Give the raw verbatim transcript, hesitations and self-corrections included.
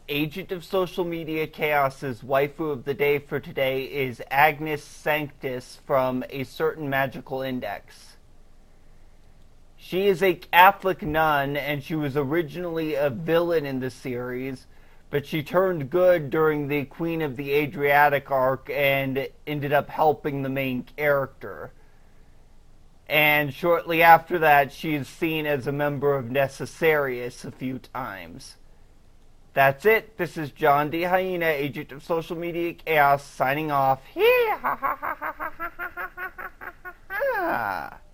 Agent of Social Media Chaos's waifu of the day for today is Agnes Sanctus from A Certain Magical Index. She is a Catholic nun, and she was originally a villain in the series, but she turned good during the Queen of the Adriatic arc and ended up helping the main character. And shortly after that, she is seen as a member of Necessarius a few times. That's it. This is John D. Hyena, Agent of Social Media Chaos, signing off.